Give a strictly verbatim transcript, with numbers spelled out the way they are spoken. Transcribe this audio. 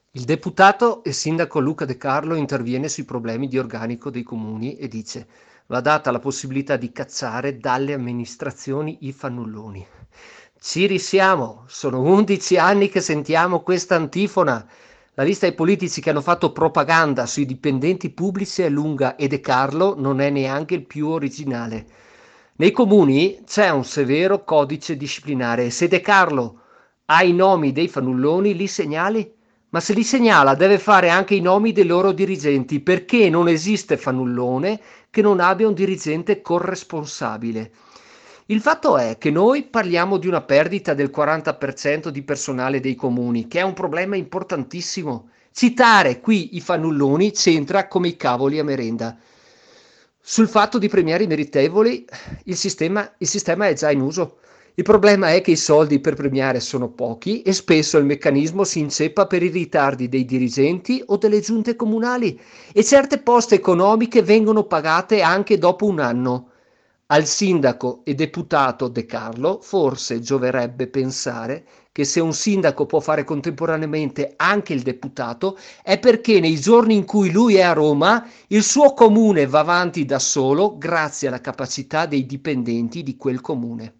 Il deputato e sindaco Luca De Carlo interviene sui problemi di organico dei comuni e dice: va data la possibilità di cacciare dalle amministrazioni i fannulloni. Ci risiamo, sono undici anni che sentiamo questa antifona. La lista dei politici che hanno fatto propaganda sui dipendenti pubblici è lunga e De Carlo non è neanche il più originale. Nei comuni c'è un severo codice disciplinare e se De Carlo ha i nomi dei fannulloni li segnali? Ma se li segnala deve fare anche i nomi dei loro dirigenti, perché non esiste fannullone che non abbia un dirigente corresponsabile. Il fatto è che noi parliamo di una perdita del quaranta per cento di personale dei comuni, che è un problema importantissimo. Citare qui i fannulloni c'entra come i cavoli a merenda. Sul fatto di premiare i meritevoli, il sistema, il sistema è già in uso. Il problema è che i soldi per premiare sono pochi e spesso il meccanismo si inceppa per i ritardi dei dirigenti o delle giunte comunali e certe poste economiche vengono pagate anche dopo un anno. Al sindaco e deputato De Carlo forse gioverebbe pensare che se un sindaco può fare contemporaneamente anche il deputato è perché nei giorni in cui lui è a Roma il suo comune va avanti da solo grazie alla capacità dei dipendenti di quel comune.